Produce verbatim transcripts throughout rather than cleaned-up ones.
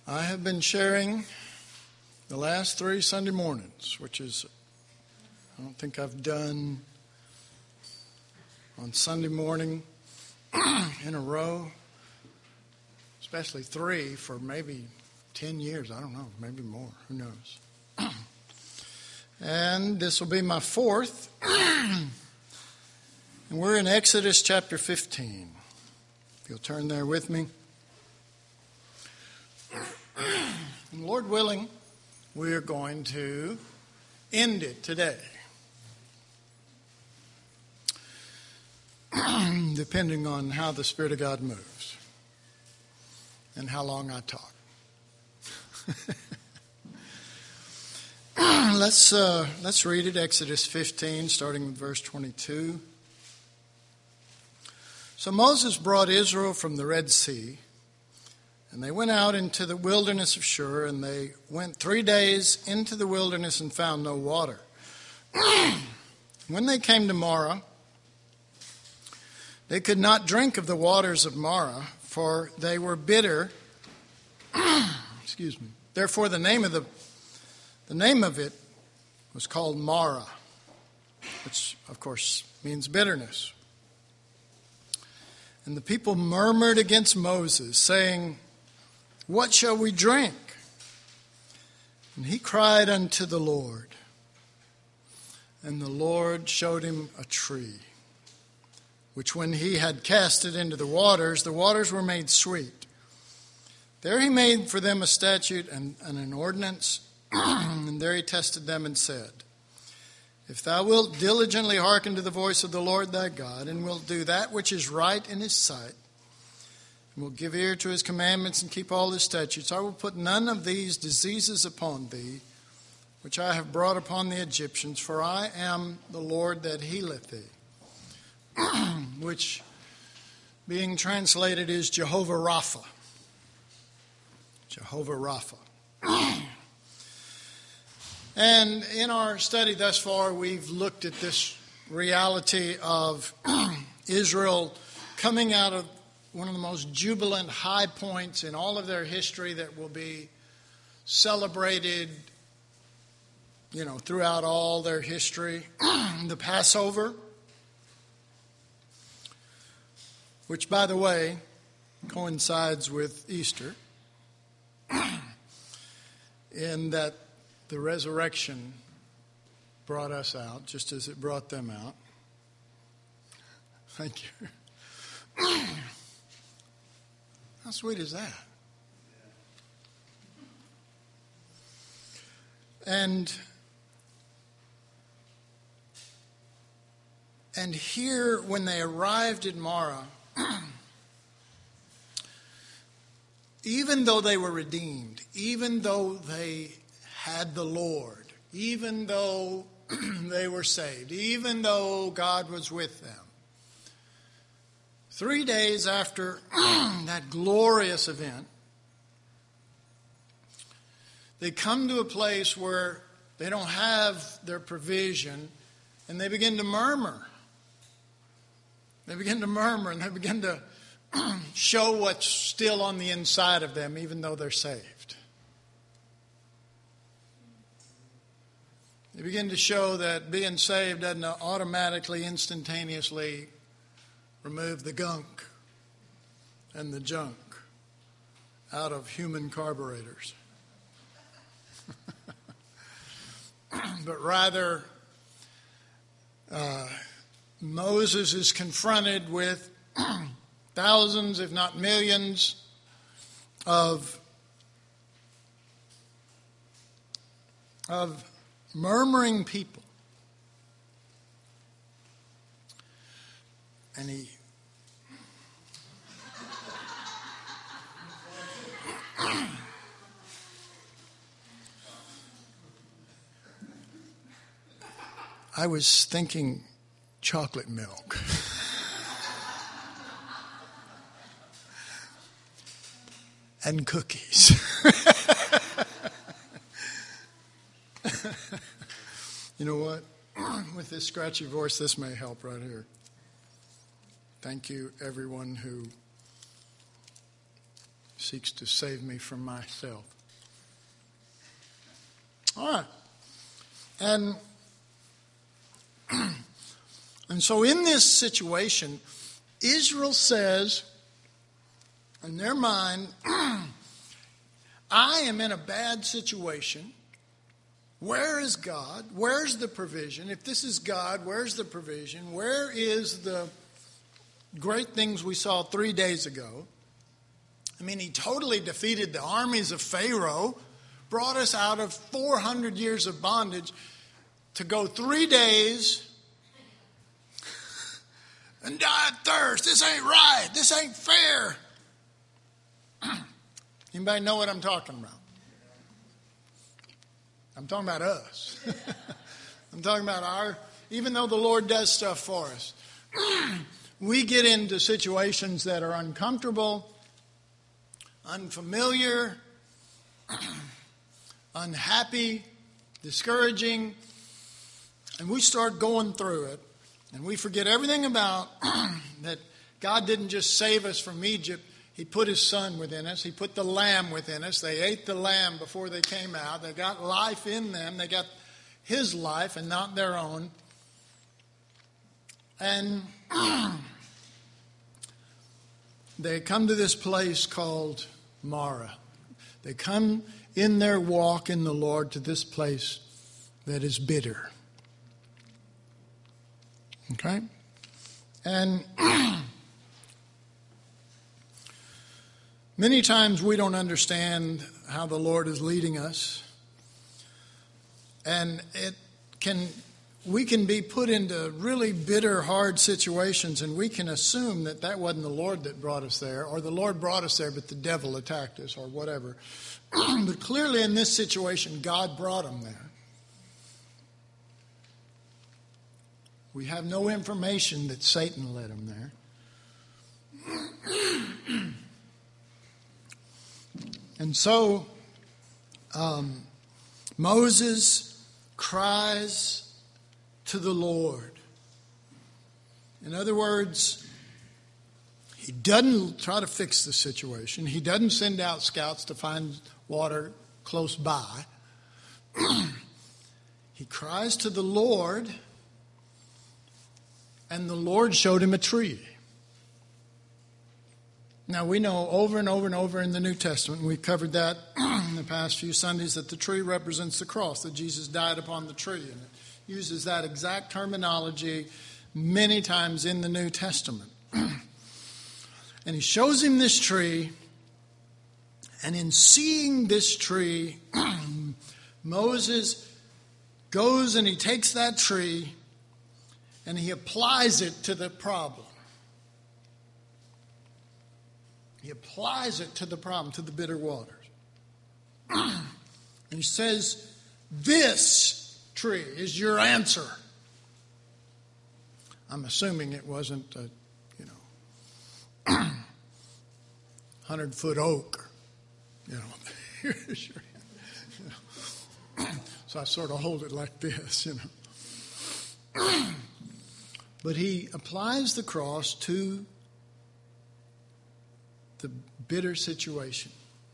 I have been sharing the last three Sunday mornings, which is, I don't think I've done on Sunday morning in a row, especially three for maybe ten years. I don't know, maybe more. Who knows? And this will be my fourth. And we're in Exodus chapter fifteen. If you'll turn there with me. And Lord willing, we are going to end it today. Depending on how the Spirit of God moves and how long I talk. let's uh, let's read it, Exodus fifteen, starting with verse twenty-two. So Moses brought Israel from the Red Sea, and they went out into the wilderness of Shur, and they went three days into the wilderness and found no water. When they came to Marah, they could not drink of the waters of Marah, for they were bitter. Excuse me. Therefore, the name of the the name of it was called Marah, which, of course, means bitterness. And the people murmured against Moses, saying, "What shall we drink?" And he cried unto the Lord, and the Lord showed him a tree, which when he had cast it into the waters, the waters were made sweet. There he made for them a statute and, and an ordinance, and there he tested them and said, "If thou wilt diligently hearken to the voice of the Lord thy God, and wilt do that which is right in his sight, and will give ear to his commandments and keep all his statutes, I will put none of these diseases upon thee, which I have brought upon the Egyptians, for I am the Lord that healeth thee." Which, being translated, is Jehovah Rapha. Jehovah Rapha. And in our study thus far, we've looked at this reality of Israel coming out of one of the most jubilant high points in all of their history that will be celebrated, you know, throughout all their history. The Passover, which, by the way, coincides with Easter, in that the resurrection brought us out, just as it brought them out. Thank you. How sweet is that? And and here, when they arrived at Marah, even though they were redeemed, even though they had the Lord, even though they were saved, even though God was with them, three days after that glorious event, they come to a place where they don't have their provision, and they begin to murmur. They begin to murmur, and they begin to show what's still on the inside of them, even though they're saved. They begin to show that being saved doesn't automatically, instantaneously remove the gunk and the junk out of human carburetors. But rather, uh, Moses is confronted with thousands, if not millions, of, of murmuring people. And he I was thinking chocolate milk. And cookies. You know what? With this scratchy voice, this may help right here. Thank you, everyone who seeks to save me from myself. All right. And, and so in this situation, Israel says, in their mind, I am in a bad situation. Where is God? Where's the provision? If this is God, where's the provision? Where is the great things we saw three days ago? I mean, he totally defeated the armies of Pharaoh, brought us out of four hundred years of bondage to go three days and die of thirst. This ain't right. This ain't fair. Anybody know what I'm talking about? I'm talking about us. I'm talking about our, even though the Lord does stuff for us, we get into situations that are uncomfortable, unfamiliar, unhappy, discouraging, and we start going through it, and we forget everything about that God didn't just save us from Egypt. He put his son within us. He put the lamb within us. They ate the lamb before they came out. They got life in them. They got his life and not their own. And they come to this place called Marah. They come in their walk in the Lord to this place that is bitter. Okay? And many times we don't understand how the Lord is leading us. And it can, we can be put into really bitter, hard situations, and we can assume that that wasn't the Lord that brought us there, or the Lord brought us there, but the devil attacked us, or whatever. But clearly in this situation, God brought them there. We have no information that Satan led them there. And so um, Moses cries to the Lord. In other words, he doesn't try to fix the situation. He doesn't send out scouts to find water close by. He cries to the Lord, and the Lord showed him a tree. Now, we know over and over and over in the New Testament, and we've covered that in the past few Sundays, that the tree represents the cross, that Jesus died upon the tree. And it uses that exact terminology many times in the New Testament. And he shows him this tree, and in seeing this tree, Moses goes and he takes that tree and he applies it to the problem. He applies it to the problem, to the bitter waters. And he says, this tree is your answer. I'm assuming it wasn't a, you know, hundred-foot oak, you know. Sure. You know. So I sort of hold it like this, you know. But he applies the cross to the bitter situation.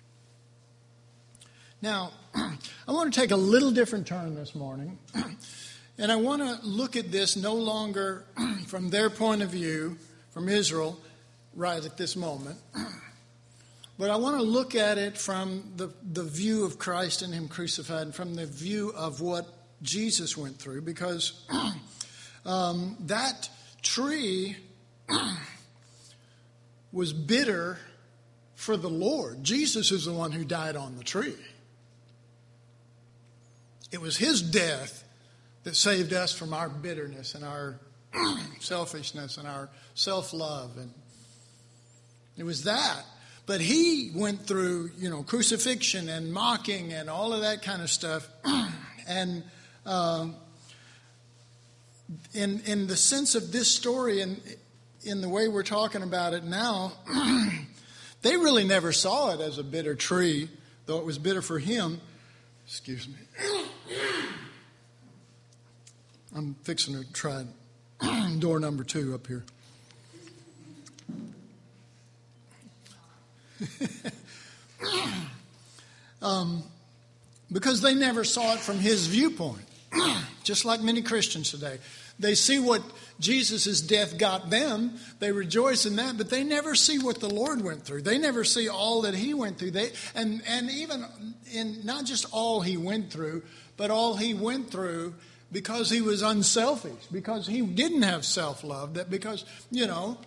Now, I want to take a little different turn this morning, and I want to look at this no longer from their point of view, from Israel, right at this moment, but I want to look at it from the, the view of Christ and him crucified, and from the view of what Jesus went through, because um, that tree was bitter for the Lord. Jesus is the one who died on the tree. It was his death that saved us from our bitterness and our selfishness and our self-love. And it was that. But he went through, you know, crucifixion and mocking and all of that kind of stuff. And uh, in in the sense of this story and in the way we're talking about it now, they really never saw it as a bitter tree, though it was bitter for him. Excuse me. I'm fixing to try door number two up here. um, because they never saw it from his viewpoint. Just like many Christians today. They see what Jesus' death got them. They rejoice in that, but they never see what the Lord went through. They never see all that he went through. They and, and even in not just all he went through, but all he went through because he was unselfish, because he didn't have self-love, that because, you know,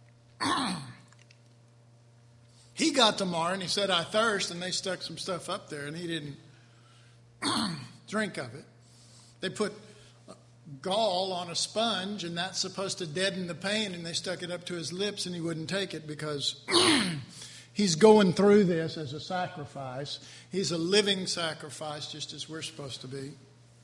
he got to Marah and he said, I thirst, and they stuck some stuff up there and he didn't drink of it. They put gall on a sponge, and that's supposed to deaden the pain, and they stuck it up to his lips, and he wouldn't take it because he's going through this as a sacrifice. He's a living sacrifice, just as we're supposed to be.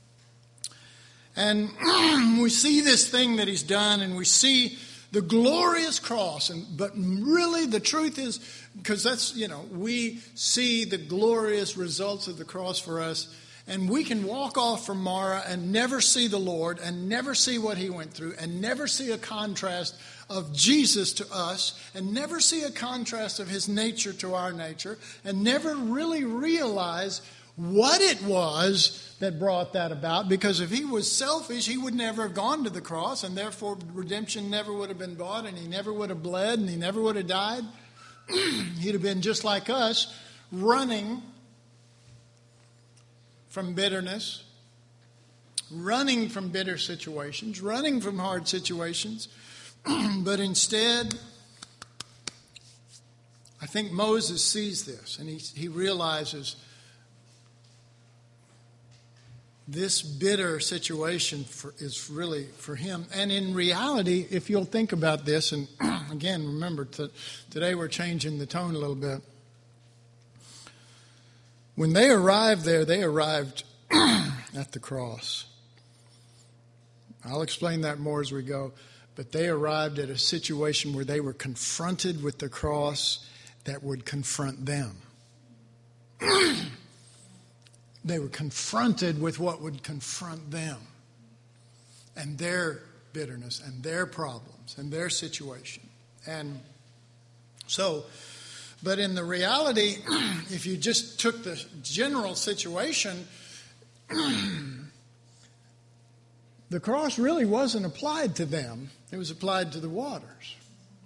And we see this thing that he's done, and we see the glorious cross. And but really, the truth is, because that's, you know, we see the glorious results of the cross for us. And we can walk off from Marah and never see the Lord and never see what he went through and never see a contrast of Jesus to us and never see a contrast of his nature to our nature and never really realize what it was that brought that about. Because if he was selfish, he would never have gone to the cross, and therefore redemption never would have been bought, and he never would have bled, and he never would have died. He'd have been just like us, running from bitterness, running from bitter situations, running from hard situations. But instead, I think Moses sees this, and he, he realizes this bitter situation for, is really for him. And in reality, if you'll think about this, and again, remember, that today we're changing the tone a little bit. When they arrived there, they arrived at the cross. I'll explain that more as we go. But they arrived at a situation where they were confronted with the cross that would confront them. They were confronted with what would confront them and their bitterness and their problems and their situation. And so... But in the reality, if you just took the general situation, the cross really wasn't applied to them. It was applied to the waters.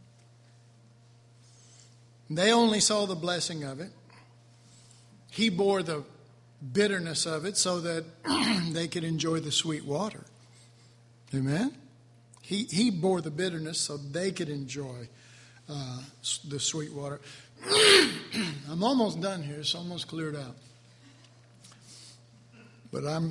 They only saw the blessing of it. He bore the bitterness of it so that they could enjoy the sweet water. Amen? He, he bore the bitterness so they could enjoy uh, the sweet water. I'm almost done here. It's almost cleared out. But I'm,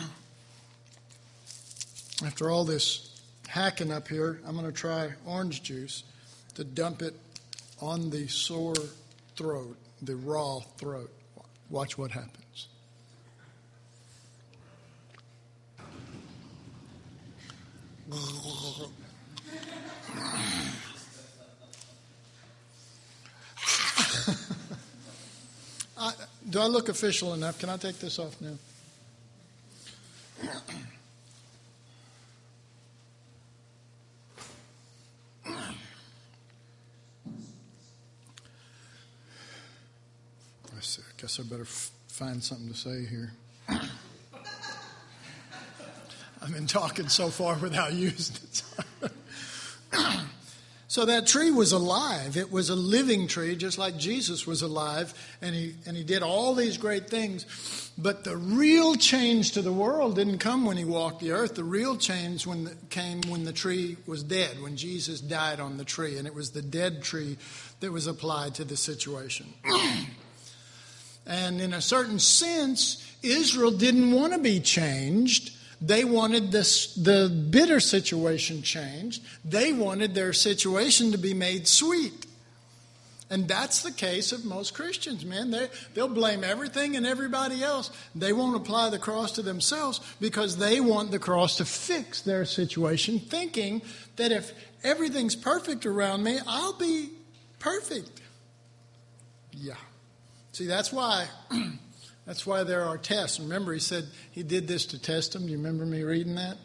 after all this hacking up here, I'm going to try orange juice to dump it on the sore throat, the raw throat. Watch what happens. I, do I look official enough? Can I take this off now? I see. I guess I better f- find something to say here. I've been talking so far without using it. So that tree was alive. It was a living tree, just like Jesus was alive, and he and he did all these great things. But the real change to the world didn't come when he walked the earth. The real change when the, came when the tree was dead, when Jesus died on the tree, and it was the dead tree that was applied to the situation. And in a certain sense, Israel didn't want to be changed. They wanted this, the bitter situation changed. They wanted their situation to be made sweet. And that's the case of most Christians, man. They, they'll blame everything and everybody else. They won't apply the cross to themselves because they want the cross to fix their situation, thinking that if everything's perfect around me, I'll be perfect. Yeah. See, that's why... That's why there are tests. Remember, he said he did this to test them. Do you remember me reading that?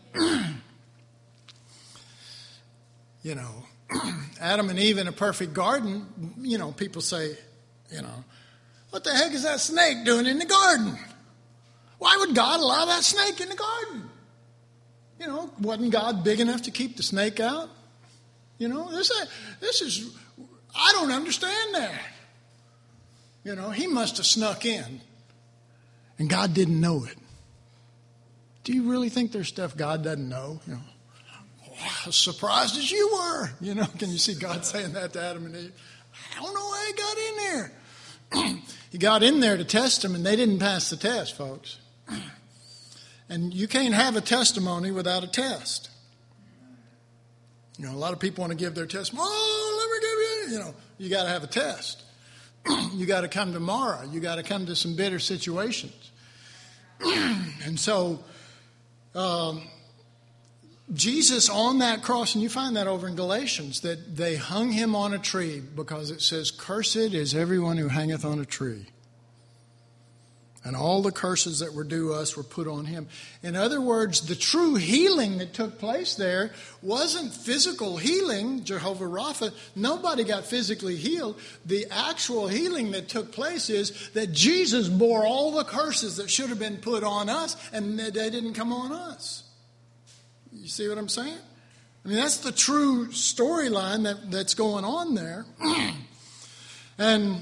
You know, Adam and Eve in a perfect garden, you know, people say, You know, what the heck is that snake doing in the garden? Why would God allow that snake in the garden? You know, wasn't God big enough to keep the snake out? You know, this, this is, I don't understand that. You know, he must have snuck in, and God didn't know it. Do you really think there's stuff God doesn't know? You know, oh, as surprised as you were. You know, can you see God saying that to Adam and Eve? I don't know why he got in there. He got in there to test them, and they didn't pass the test, folks. And you can't have a testimony without a test. You know, a lot of people want to give their testimony. Oh, let me give you, you know, you got to have a test. You got to come tomorrow. You got to come to some bitter situations. And so, um, Jesus on that cross, and you find that over in Galatians, that they hung him on a tree because it says, cursed is everyone who hangeth on a tree. And all the curses that were due us were put on him. In other words, the true healing that took place there wasn't physical healing, Jehovah Rapha. Nobody got physically healed. The actual healing that took place is that Jesus bore all the curses that should have been put on us, and they didn't come on us. You see what I'm saying? I mean, that's the true storyline that, that's going on there. And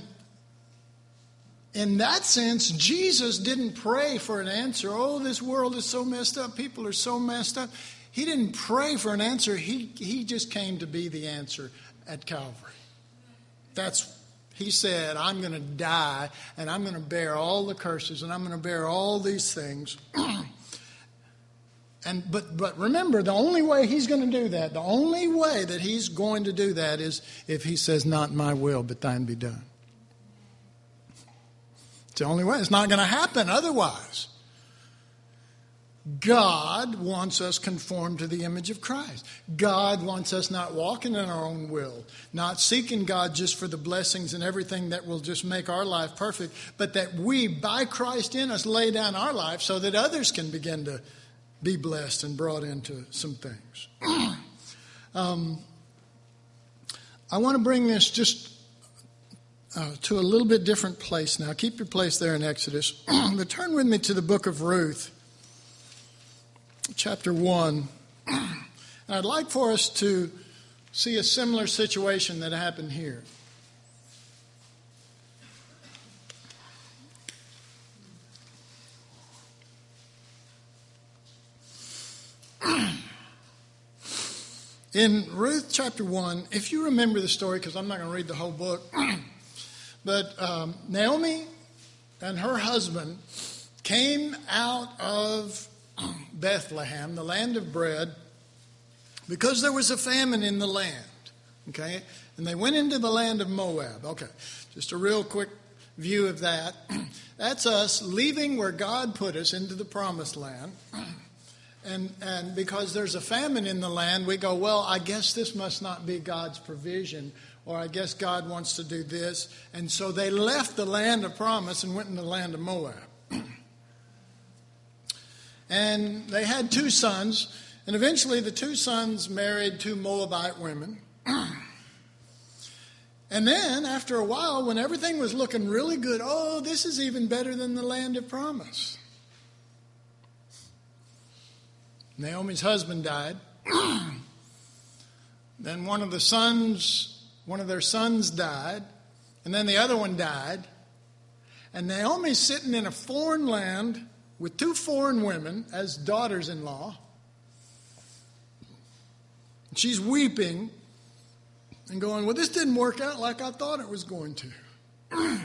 in that sense, Jesus didn't pray for an answer. Oh, this world is so messed up. People are so messed up. He didn't pray for an answer. He, he just came to be the answer at Calvary. That's, he said, I'm going to die, and I'm going to bear all the curses, and I'm going to bear all these things. And but but remember, the only way he's going to do that, the only way that he's going to do that is if he says, not my will, but thine be done. It's the only way. It's not going to happen otherwise. God wants us conformed to the image of Christ. God wants us not walking in our own will, not seeking God just for the blessings and everything that will just make our life perfect, but that we, by Christ in us, lay down our life so that others can begin to be blessed and brought into some things. um, I want to bring this just uh, to a little bit different place now. Keep your place there in Exodus. But turn with me to the book of Ruth, chapter one. And I'd like for us to see a similar situation that happened here. In Ruth chapter one, if you remember the story, because I'm not going to read the whole book, but um, Naomi and her husband came out of Bethlehem, the land of bread, because there was a famine in the land. Okay? And they went into the land of Moab. Okay, just a real quick view of that. That's us leaving where God put us into the promised land. And and because there's a famine in the land, we go, well, I guess this must not be God's provision, or I guess God wants to do this. And so they left the land of promise and went into the land of Moab. And they had two sons, and eventually the two sons married two Moabite women. And then, after a while, when everything was looking really good, oh, this is even better than the land of promise. Naomi's husband died. Then one of the sons, one of their sons died. And then the other one died. And Naomi's sitting in a foreign land with two foreign women as daughters-in-law. She's weeping and going, well, this didn't work out like I thought it was going to.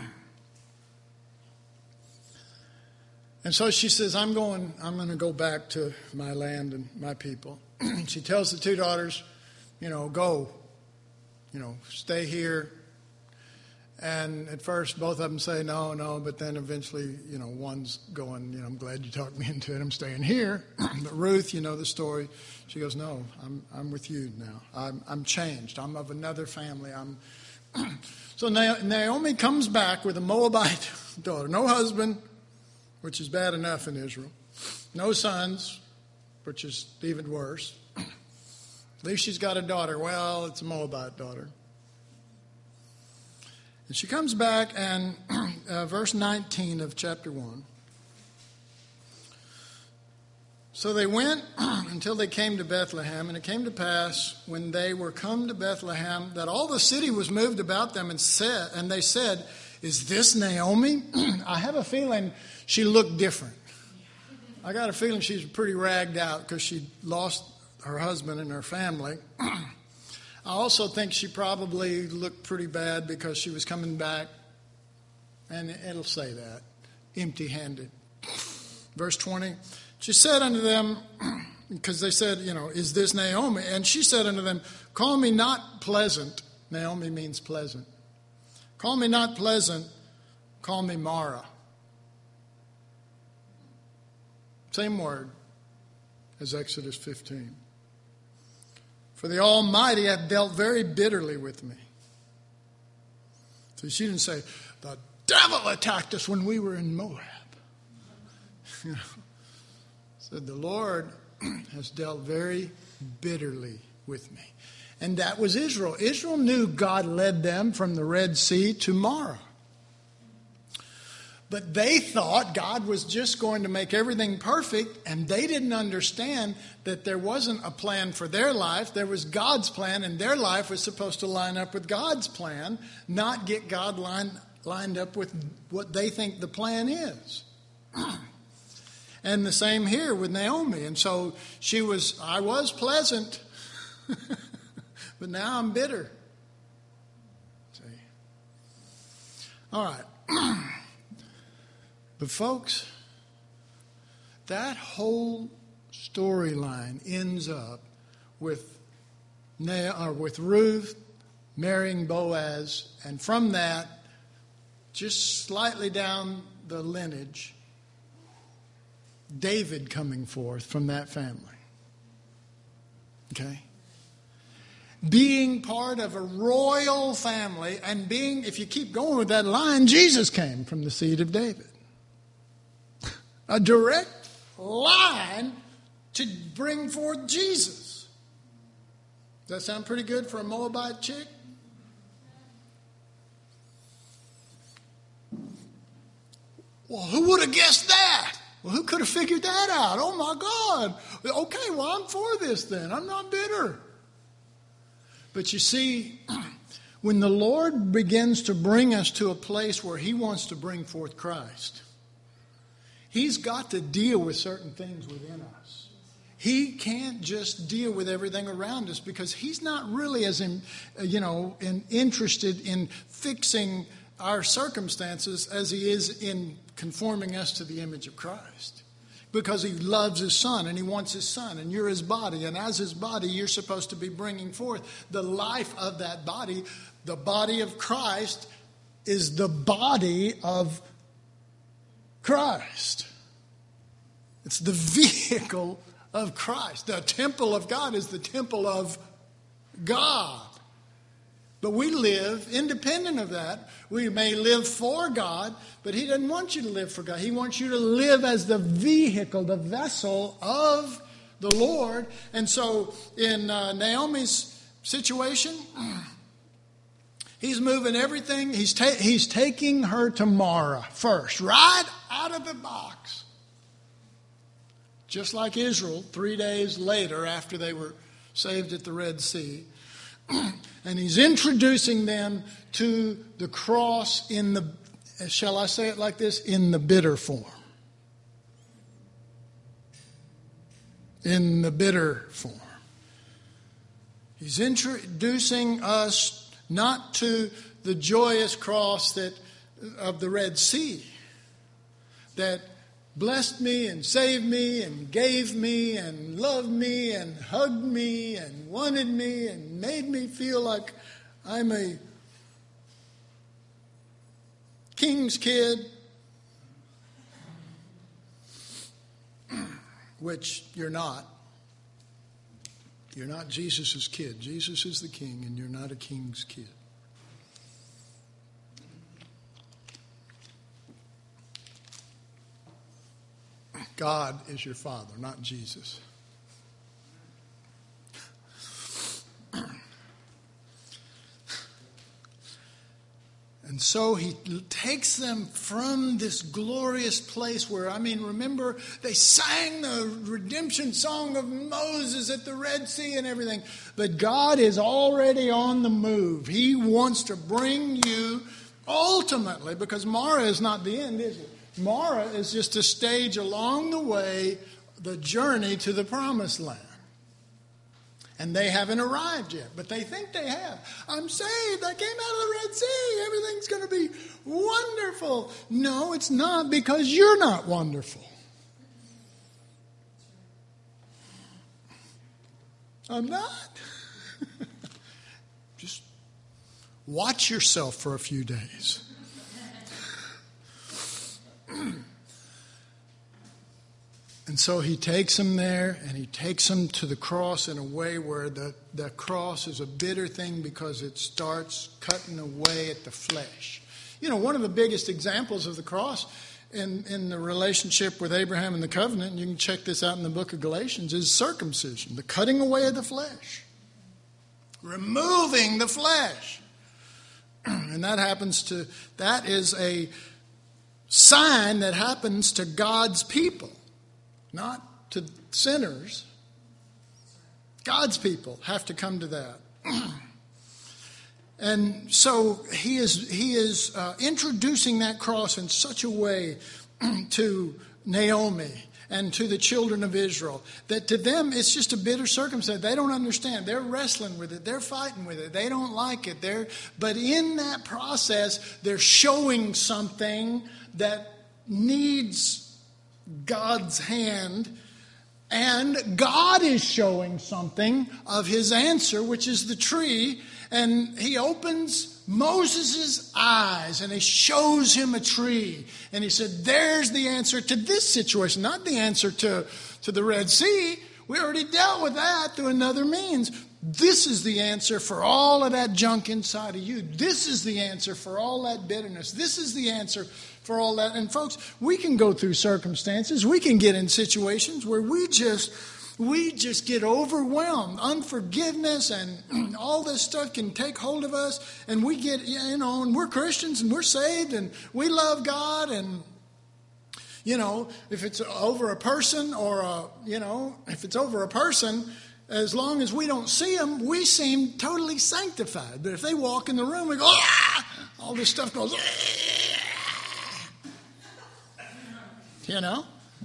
And so she says, I'm going, I'm going to go back to my land and my people. She tells the two daughters, you know, go, you know, stay here. And at first, both of them say no, no, but then eventually, you know, one's going, you know, I'm glad you talked me into it. I'm staying here. But Ruth, you know the story. She goes, no, I'm I'm with you now. I'm I'm changed. I'm of another family. I'm. So Naomi comes back with a Moabite daughter, no husband, which is bad enough in Israel. No sons, which is even worse. At least she's got a daughter. Well, it's a Moabite daughter. And she comes back, and uh, verse nineteen of chapter one. So they went until they came to Bethlehem, and it came to pass when they were come to Bethlehem that all the city was moved about them, and said, and they said, "Is this Naomi?" I have a feeling she looked different. I got a feeling she's pretty ragged out because she lost her husband and her family. I also think she probably looked pretty bad because she was coming back, and it'll say that, empty-handed. Verse twenty, she said unto them, because they said, you know, "Is this Naomi?" And she said unto them, "Call me not pleasant." Naomi means pleasant. "Call me not pleasant, call me Mara." Same word as Exodus fifteen. "For the Almighty hath dealt very bitterly with me." So she didn't say, "The devil attacked us when we were in Moab." You know, said, "The Lord has dealt very bitterly with me." And that was Israel. Israel knew God led them from the Red Sea to Mara. But they thought God was just going to make everything perfect, and they didn't understand that there wasn't a plan for their life. There was God's plan, and their life was supposed to line up with God's plan, not get God line, lined up with what they think the plan is. And the same here with Naomi. And so she was, I was pleasant, but now I'm bitter. See? All right. But folks, that whole storyline ends up with Na- or with Ruth marrying Boaz, and from that, just slightly down the lineage, David coming forth from that family. Okay? Being part of a royal family, and being, if you keep going with that line, Jesus came from the seed of David. A direct line to bring forth Jesus. Does that sound pretty good for a Moabite chick? Well, who would have guessed that? Well, who could have figured that out? Oh, my God. Okay, well, I'm for this then. I'm not bitter. But you see, when the Lord begins to bring us to a place where He wants to bring forth Christ, He's got to deal with certain things within us. He can't just deal with everything around us because He's not really as in, you know, in, interested in fixing our circumstances as He is in conforming us to the image of Christ. Because He loves His Son and He wants His Son, and you're His body, and as His body you're supposed to be bringing forth the life of that body. The body of Christ is the body of Christ. It's the vehicle of Christ. The temple of God is the temple of God. But we live independent of that. We may live for God, but He doesn't want you to live for God. He wants you to live as the vehicle, the vessel of the Lord. And so in uh, Naomi's situation, He's moving everything. He's, ta- he's taking her to Mara first, right out of the box. Just like Israel, three days later after they were saved at the Red Sea. And He's introducing them to the cross in the, shall I say it like this, in the bitter form. In the bitter form. He's introducing us not to the joyous cross that of the Red Sea that blessed me and saved me and gave me and loved me and hugged me and wanted me and made me feel like I'm a king's kid, which you're not. You're not Jesus' kid. Jesus is the king, and you're not a king's kid. God is your father, not Jesus. And And so he takes them from this glorious place where, I mean, remember, they sang the redemption song of Moses at the Red Sea and everything. But God is already on the move. He wants to bring you ultimately, because Mara is not the end, is it? Mara is just a stage along the way, the journey to the promised land. And they haven't arrived yet, but they think they have. I'm saved. I came out of the Red Sea. Everything's going to be wonderful. No, it's not, because you're not wonderful. I'm not. Just watch yourself for a few days. And so he takes them there, and he takes them to the cross in a way where the, the cross is a bitter thing because it starts cutting away at the flesh. You know, one of the biggest examples of the cross in, in the relationship with Abraham and the covenant, and you can check this out in the book of Galatians, is circumcision, the cutting away of the flesh, removing the flesh. And that happens to, that is a sign that happens to God's people. Not to sinners. God's people have to come to that. And so he is he is uh, introducing that cross in such a way to Naomi and to the children of Israel that to them it's just a bitter circumstance. They don't understand. They're wrestling with it. They're fighting with it. They don't like it. They're, but in that process, they're showing something that needs God's hand, and God is showing something of his answer, which is the tree, and he opens Moses' eyes and he shows him a tree, and he said, there's the answer to this situation, not the answer to, to the Red Sea. We already dealt with that through another means. This is the answer for all of that junk inside of you. This is the answer for all that bitterness. This is the answer for all that. And folks, we can go through circumstances. We can get in situations where we just we just get overwhelmed. Unforgiveness and all this stuff can take hold of us. And we get, you know, and we're Christians and we're saved and we love God. And, you know, if it's over a person or, a, you know, if it's over a person, as long as we don't see them, we seem totally sanctified. But if they walk in the room, we go, ah! All this stuff goes, ah! You know?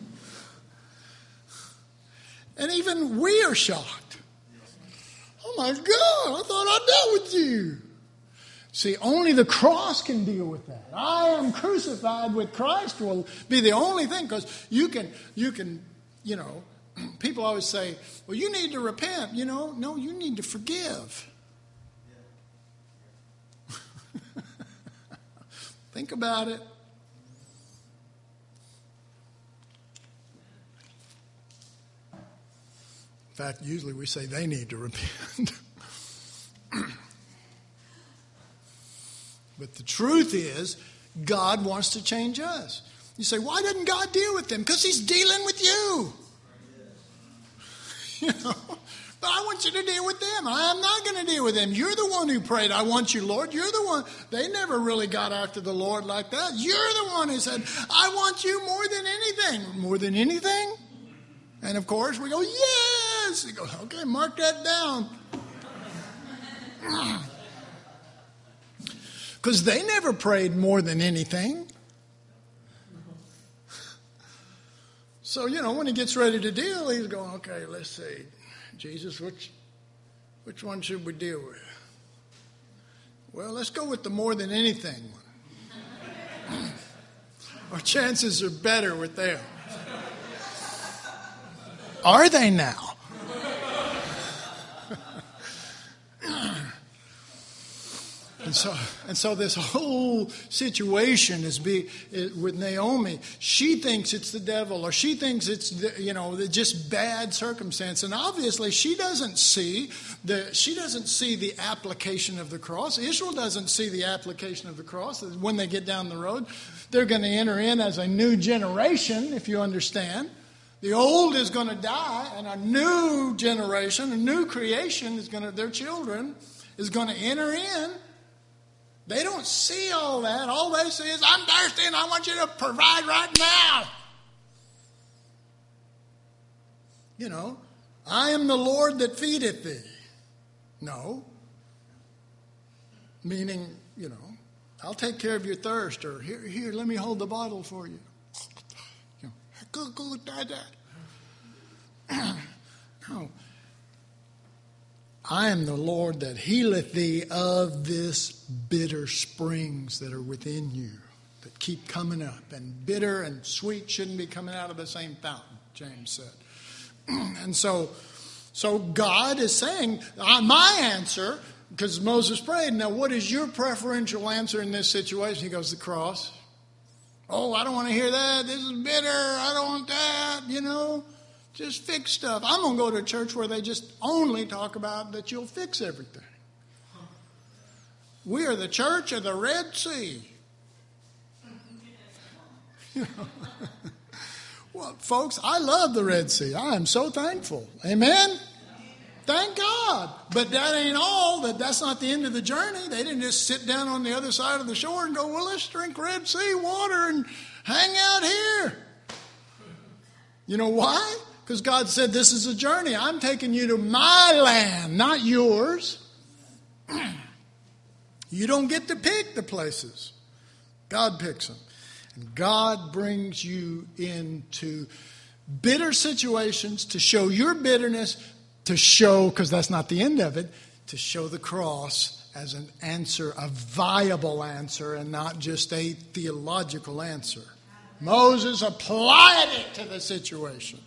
And even we are shocked. Oh my God, I thought I dealt with you. See, only the cross can deal with that. I am crucified with Christ will be the only thing, because you can, you can, you know, people always say, well, you need to repent. You know, no, you need to forgive. Think about it. In fact, usually we say they need to repent. But the truth is, God wants to change us. You say, why doesn't God deal with them? Because he's dealing with you. You know, but I want you to deal with them. I'm not going to deal with them. You're the one who prayed, I want you, Lord. You're the one. They never really got after the Lord like that. You're the one who said, I want you more than anything. More than anything? And of course, we go, yes. You go, okay, mark that down. Because they never prayed more than anything. So, you know, when he gets ready to deal, he's going, okay, let's see. Jesus, which, which one should we deal with? Well, let's go with the more than anything one. Our chances are better with them. Are they now? And so, and so this whole situation is be is, with Naomi. She thinks it's the devil, or she thinks it's the, you know just bad circumstance. And obviously, she doesn't see the she doesn't see the application of the cross. Israel doesn't see the application of the cross. When they get down the road, they're going to enter in as a new generation. If you understand, the old is going to die, and a new generation, a new creation is going to. Their children is going to enter in. They don't see all that. All they see is, I'm thirsty and I want you to provide right now. You know, I am the Lord that feedeth thee. No. Meaning, you know, I'll take care of your thirst, or here, here, let me hold the bottle for you. You know, go, go, dad, dad. No. I am the Lord that healeth thee of this bitter springs that are within you, that keep coming up. And bitter and sweet shouldn't be coming out of the same fountain, James said. And so, so God is saying, uh, my answer, because Moses prayed, now what is your preferential answer in this situation? He goes, the cross. Oh, I don't want to hear that. This is bitter. I don't want that, you know. Just fix stuff. I'm going to go to a church where they just only talk about that you'll fix everything. We are the church of the Red Sea. You know? Well, folks, I love the Red Sea. I am so thankful. Amen? Thank God. But that ain't all. That That's not the end of the journey. They didn't just sit down on the other side of the shore and go, well, let's drink Red Sea water and hang out here. You know why? Because God said, this is a journey. I'm taking you to my land, not yours. You don't get to pick the places. God picks them. And God brings you into bitter situations to show your bitterness, to show, because that's not the end of it, to show the cross as an answer, a viable answer, and not just a theological answer. Moses applied it to the situation.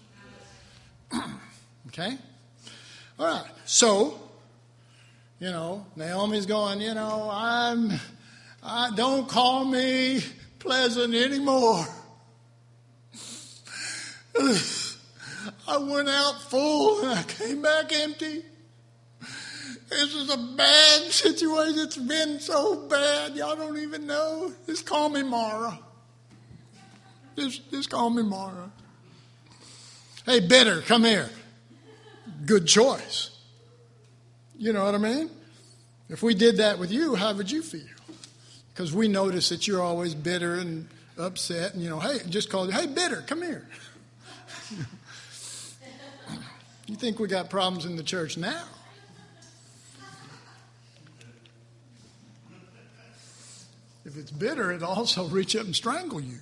Okay? All right. So, you know, Naomi's going, you know, I'm, I don't call me pleasant anymore. I went out full and I came back empty. This is a bad situation. It's been so bad. Y'all don't even know. Just call me Mara. Just, just call me Mara. Hey, bitter, come here. Good choice. You know what I mean? If we did that with you, how would you feel? Because we notice that you're always bitter and upset. And, you know, hey, just call you, hey, bitter, come here. You think we got problems in the church now? If it's bitter, it'll also reach up and strangle you.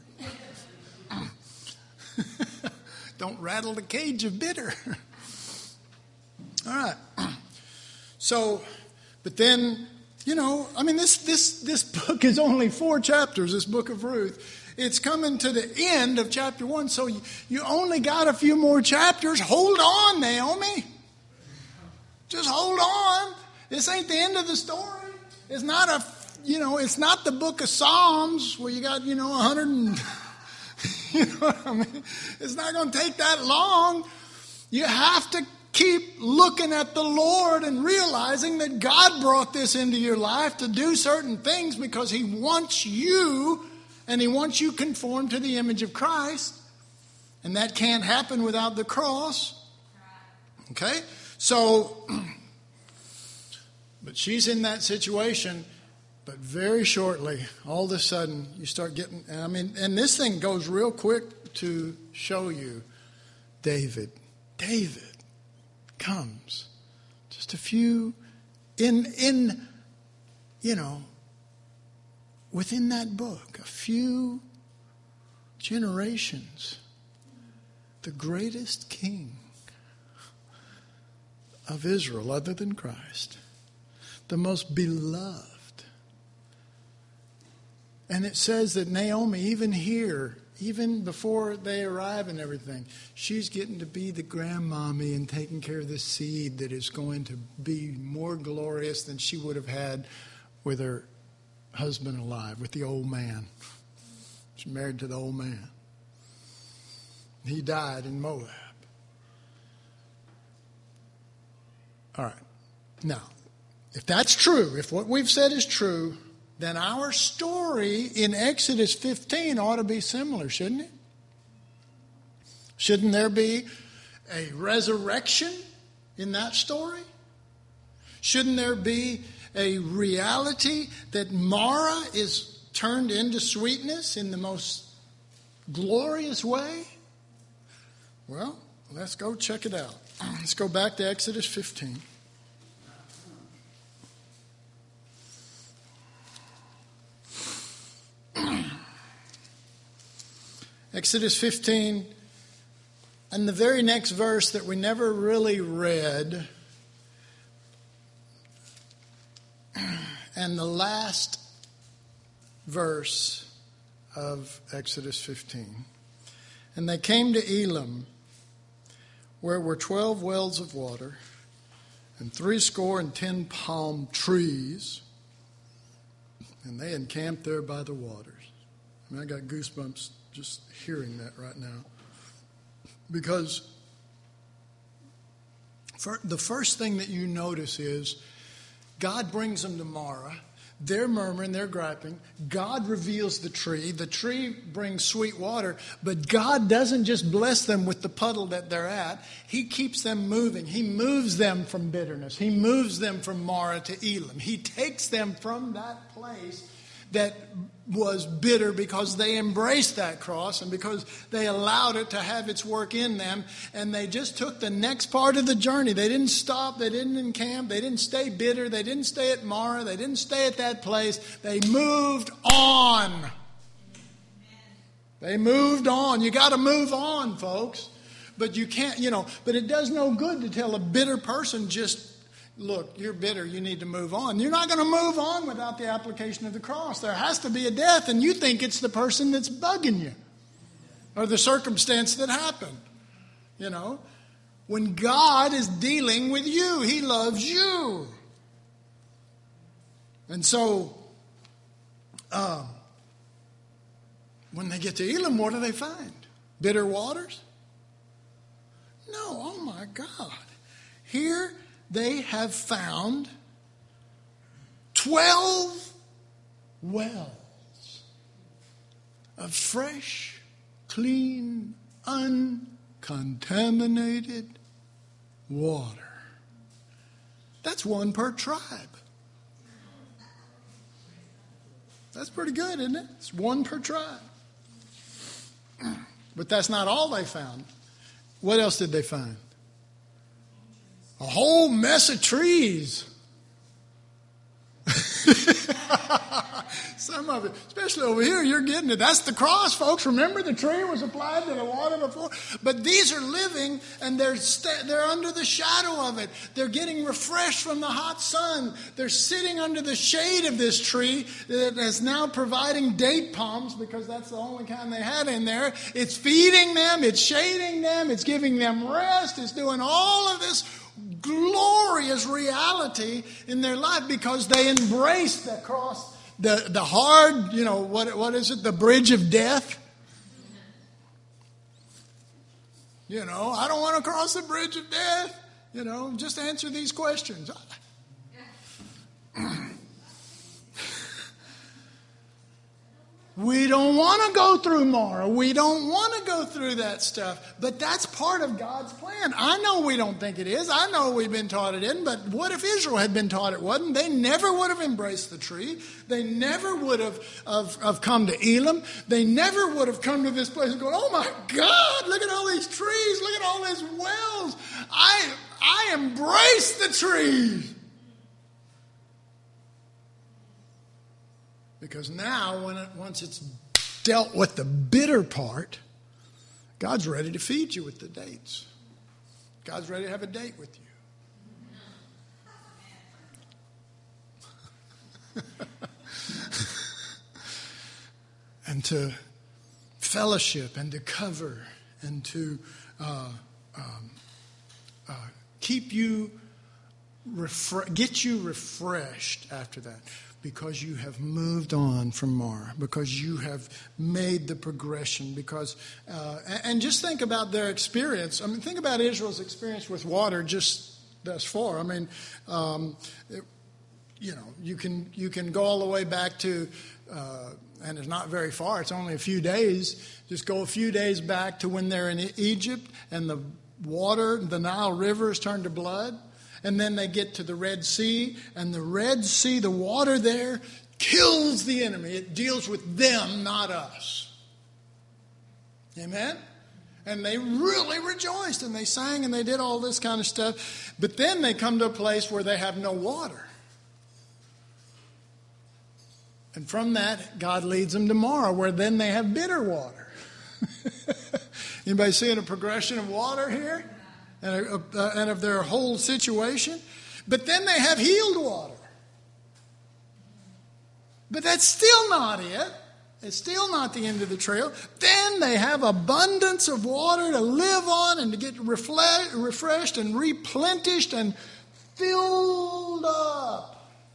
Don't rattle the cage of bitter. All right. So, but then, you know, I mean, this this this book is only four chapters, this book of Ruth. It's coming to the end of chapter one, so you, you only got a few more chapters. Hold on, Naomi. Just hold on. This ain't the end of the story. It's not a, you know, it's not the book of Psalms where you got, you know, a hundred and... You know what I mean? It's not going to take that long. You have to keep looking at the Lord and realizing that God brought this into your life to do certain things because He wants you, and He wants you conformed to the image of Christ. And that can't happen without the cross. Okay? So, but she's in that situation. But very shortly, all of a sudden, you start getting, I mean, and this thing goes real quick to show you David. David comes just a few, in, in, you know, within that book, a few generations, the greatest king of Israel other than Christ, the most beloved. And it says that Naomi, even here, even before they arrive and everything, she's getting to be the grandmommy and taking care of the seed that is going to be more glorious than she would have had with her husband alive, with the old man. She's married to the old man. He died in Moab. All right. Now, if that's true, if what we've said is true, then our story in Exodus fifteen ought to be similar, shouldn't it? Shouldn't there be a resurrection in that story? Shouldn't there be a reality that Mara is turned into sweetness in the most glorious way? Well, let's go check it out. Let's go back to Exodus fifteen. Exodus fifteen, and the very next verse that we never really read, and the last verse of Exodus fifteen. And they came to Elim, where were twelve wells of water, and threescore and ten palm trees, and they encamped there by the waters. I mean, I got goosebumps just hearing that right now. Because for, the first thing that you notice is God brings them to Mara. They're murmuring, they're griping. God reveals the tree. The tree brings sweet water, but God doesn't just bless them with the puddle that they're at. He keeps them moving. He moves them from bitterness. He moves them from Mara to Elim. He takes them from that place that was bitter because they embraced that cross and because they allowed it to have its work in them, and they just took the next part of the journey. They didn't stop, they didn't encamp, they didn't stay bitter, they didn't stay at Mara, they didn't stay at that place. They moved on. They moved on. You got to move on, folks. But you can't, you know, but it does no good to tell a bitter person just, look, you're bitter, you need to move on. You're not going to move on without the application of the cross. There has to be a death, and you think it's the person that's bugging you or the circumstance that happened. You know, when God is dealing with you, He loves you. And so, uh, when they get to Elim, what do they find? Bitter waters? No, oh my God. Here they have found twelve wells of fresh, clean, uncontaminated water. That's one per tribe. That's pretty good, isn't it? It's one per tribe. But that's not all they found. What else did they find? A whole mess of trees. Some of it, especially over here, you're getting it. That's the cross, folks. Remember, the tree was applied to the water before. But these are living, and they're st- they're under the shadow of it. They're getting refreshed from the hot sun. They're sitting under the shade of this tree that is now providing date palms, because that's the only kind they had in there. It's feeding them. It's shading them. It's giving them rest. It's doing all of this glorious reality in their life because they embraced the cross, the, the hard, you know, what what is it, the bridge of death? You know, I don't want to cross the bridge of death. You know, just answer these questions. We don't want to go through Mara. We don't want to go through that stuff. But that's part of God's plan. I know we don't think it is. I know we've been taught it isn't. But what if Israel had been taught it wasn't? They never would have embraced the tree. They never would have, have, have come to Elim. They never would have come to this place and gone, oh my God, look at all these trees. Look at all these wells. I, I embrace the trees. Because now, when it, once it's dealt with the bitter part, God's ready to feed you with the dates. God's ready to have a date with you. And to fellowship and to cover and to uh, um, uh, keep you, refre- get you refreshed after that. Because you have moved on from Mara, because you have made the progression, because, uh, and just think about their experience. I mean, think about Israel's experience with water just thus far. I mean, um, it, you know, you can you can go all the way back to, uh, and it's not very far. It's only a few days. Just go a few days back to when they're in Egypt and the water, the Nile River is turned to blood. And then they get to the Red Sea, and the Red Sea, the water there, kills the enemy. It deals with them, not us. Amen? And they really rejoiced, and they sang, and they did all this kind of stuff. But then they come to a place where they have no water. And from that, God leads them to Marah, where then they have bitter water. Anybody seeing a progression of water here? And, a, uh, and of their whole situation? But then they have healed water. But that's still not it. It's still not the end of the trail. Then they have abundance of water to live on and to get refle- refreshed and replenished and filled up.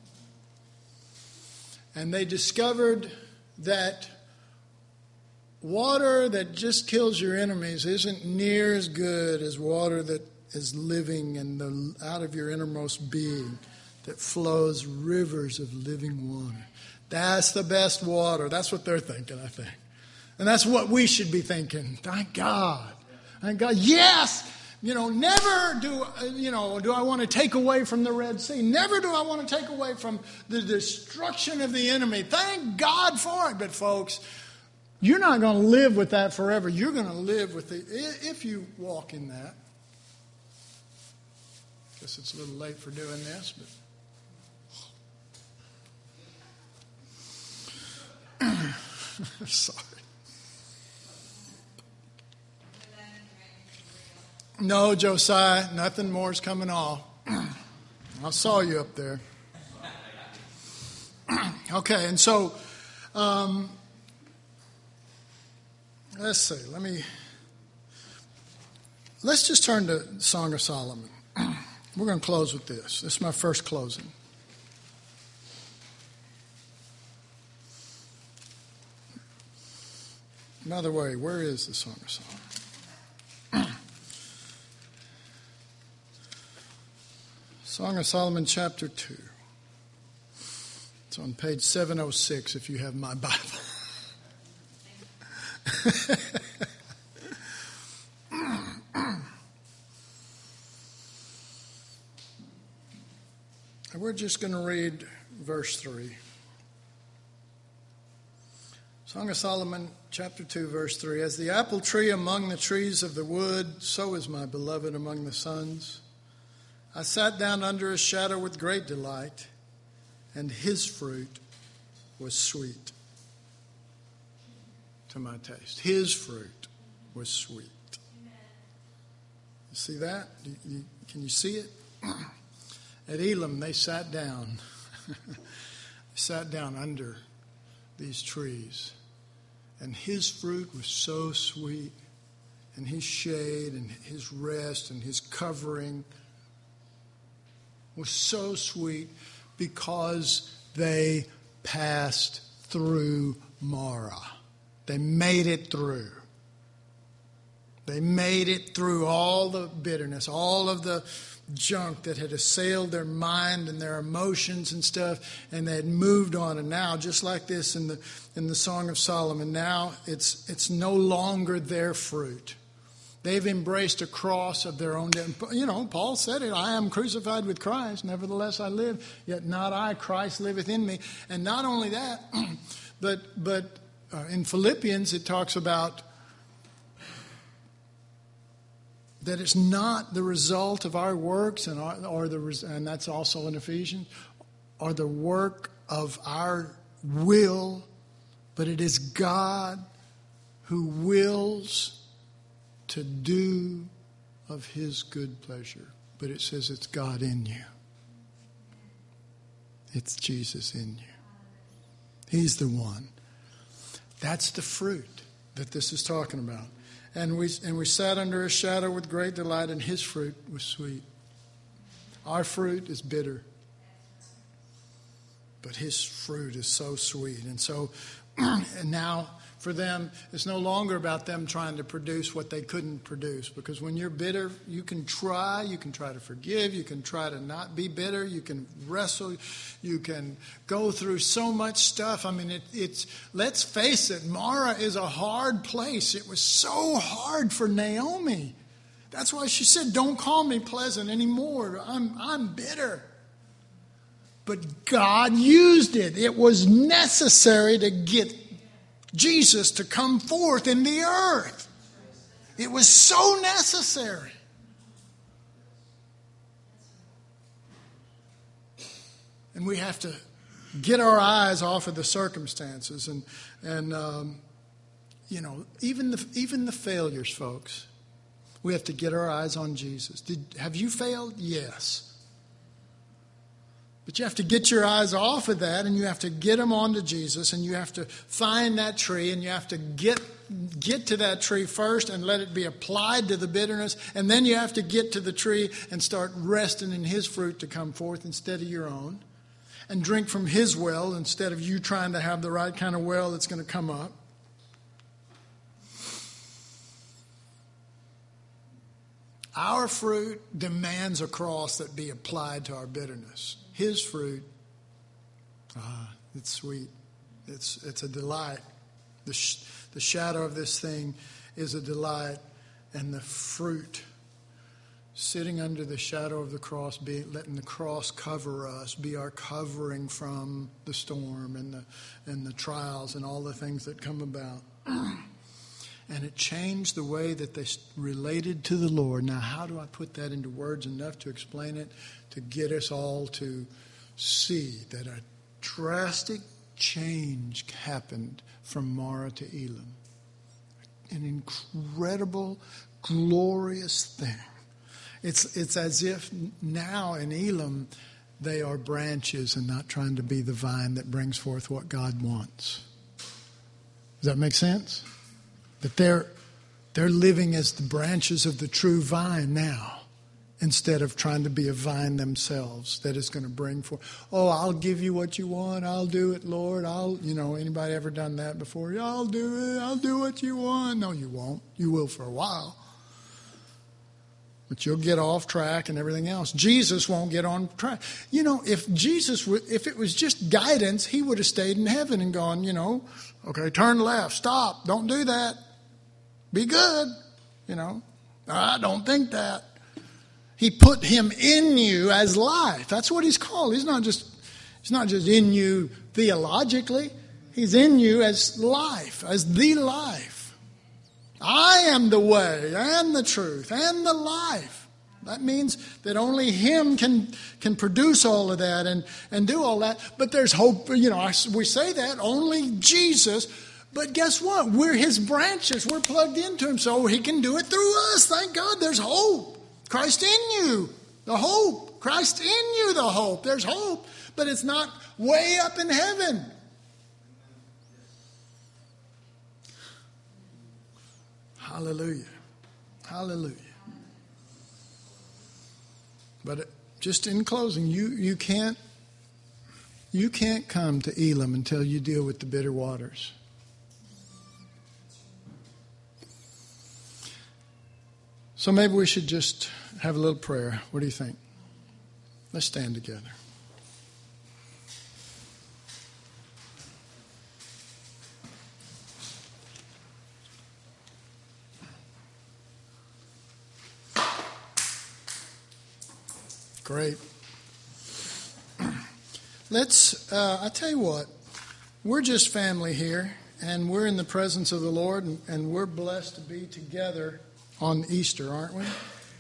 And they discovered that water that just kills your enemies isn't near as good as water that is living and the, out of your innermost being that flows rivers of living water. That's the best water. That's what they're thinking, I think. And that's what we should be thinking. Thank God. Thank God. Yes! You know, never do, you know, do I want to take away from the Red Sea. Never do I want to take away from the destruction of the enemy. Thank God for it. But folks, you're not going to live with that forever. You're going to live with it if you walk in that. Guess it's a little late for doing this, but sorry. No, Josiah, nothing more is coming off. I saw you up there. Okay, and so um, let's see. Let me. Let's just turn to Song of Solomon. We're going to close with this. This is my first closing. Another way, where is the Song of Solomon? Song of Solomon, chapter two. It's on page seven oh six if you have my Bible. We're just going to read verse three. Song of Solomon, chapter two, verse three. As the apple tree among the trees of the wood, so is my beloved among the sons. I sat down under his shadow with great delight, and his fruit was sweet to my taste. His fruit was sweet. You see that? You, you, can you see it? At Elam, they sat down. They sat down under these trees, and his fruit was so sweet, and his shade and his rest and his covering was so sweet because they passed through Marah. They made it through. They made it through all the bitterness, all of the junk that had assailed their mind and their emotions and stuff, and they had moved on. And now, just like this in the in the Song of Solomon, now it's it's no longer their fruit. They've embraced a cross of their own death. You know, Paul said it, I am crucified with Christ, nevertheless I live, yet not I, Christ liveth in me. And not only that, but but uh, in Philippians it talks about that it's not the result of our works, and our, or the and that's also in Ephesians, or the work of our will, but it is God who wills to do of his good pleasure. But it says it's God in you. It's Jesus in you. He's the one. That's the fruit that this is talking about. And we and we sat under his shadow with great delight, and his fruit was sweet. Our fruit is bitter, but his fruit is so sweet. And so, and now for them, it's no longer about them trying to produce what they couldn't produce. Because when you're bitter, you can try, you can try to forgive, you can try to not be bitter, you can wrestle, you can go through so much stuff. I mean, it, it's, let's face it, Marah is a hard place. It was so hard for Naomi. That's why she said, don't call me pleasant anymore. I'm, I'm bitter. But God used it. It was necessary to get Jesus to come forth in the earth. It was so necessary. And we have to get our eyes off of the circumstances and and um, you know even the even the failures, folks. We have to get our eyes on Jesus. Did have you failed? Yes. But you have to get your eyes off of that, and you have to get them onto Jesus, and you have to find that tree, and you have to get get to that tree first and let it be applied to the bitterness, and then you have to get to the tree and start resting in his fruit to come forth instead of your own, and drink from his well instead of you trying to have the right kind of well that's going to come up. Our fruit demands a cross that be applied to our bitterness. His fruit, ah, it's sweet. It's it's a delight. The sh- the shadow of this thing is a delight, and the fruit, sitting under the shadow of the cross, be, letting the cross cover us, be our covering from the storm and the and the trials and all the things that come about. And it changed the way that they related to the Lord. Now, how do I put that into words enough to explain it? To get us all to see that a drastic change happened from Marah to Elim. An incredible, glorious thing. It's, it's as if now in Elim they are branches and not trying to be the vine that brings forth what God wants. Does that make sense? That they're they're living as the branches of the true vine now, instead of trying to be a vine themselves that is going to bring forth. Oh, I'll give you what you want. I'll do it, Lord. I'll, you know, anybody ever done that before? Yeah, I'll do it. I'll do what you want. No, you won't. You will for a while. But you'll get off track and everything else. Jesus won't get on track. You know, if Jesus, if it was just guidance, he would have stayed in heaven and gone, you know, okay, turn left, stop, don't do that. Be good, you know. I don't think that. He put him in you as life. That's what he's called. He's not just he's not just in you theologically. He's in you as life, as the life. I am the way and the truth and the life. That means that only him can can produce all of that and, and do all that. But there's hope. You know, we say that only Jesus. But guess what? We're his branches. We're plugged into him, so he can do it through us. Thank God there's hope. Christ in you, the hope. Christ in you, the hope. There's hope, but it's not way up in heaven. Hallelujah. Hallelujah. But just in closing, you, you can't you can't come to Elim until you deal with the bitter waters. So maybe we should just have a little prayer. What do you think? Let's stand together. Great. Let's, uh, I tell you what, we're just family here, and we're in the presence of the Lord, and, and we're blessed to be together on Easter, aren't we?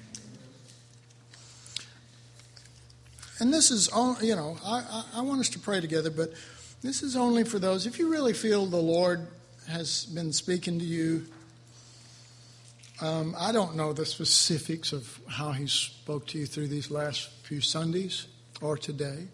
And this is, all, you know, I, I, I want us to pray together, but this is only for those, if you really feel the Lord has been speaking to you. Um, I don't know the specifics of how he spoke to you through these last few Sundays or today.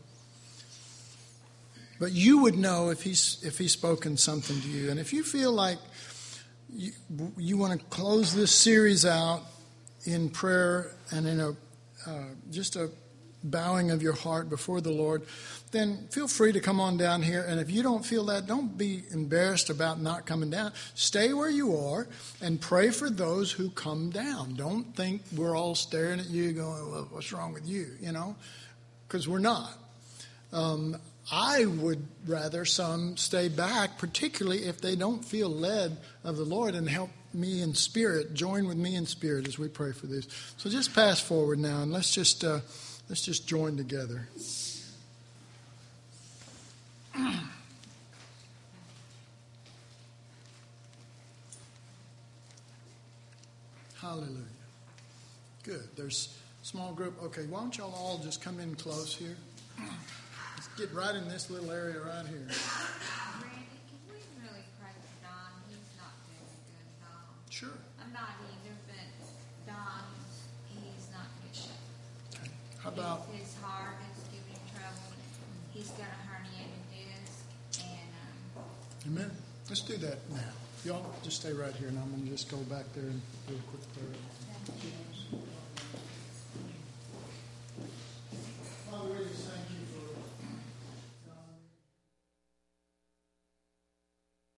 But you would know if he's if he's spoken something to you. And if you feel like you, you want to close this series out in prayer and in a uh, just a bowing of your heart before the Lord, then feel free to come on down here. And if you don't feel that, don't be embarrassed about not coming down. Stay where you are and pray for those who come down. Don't think we're all staring at you going, well, what's wrong with you, you know, because we're not. Um, I would rather some stay back, particularly if they don't feel led of the Lord, and help me in spirit, join with me in spirit as we pray for this. So just pass forward now, and let's just uh, let's just join together. Hallelujah. Good. There's a small group. Okay, why don't y'all all just come in close here? Let's get right in this little area right here. Randy, can we really pray for Don? He's not doing good, Don. Sure. I'm not either, but Don, he's not in good shape. Okay. How about... His, his heart is giving him trouble. He's got a herniated disc, and... Um, Amen. Let's do that now. Y'all just stay right here, and I'm going to just go back there and do a quick prayer.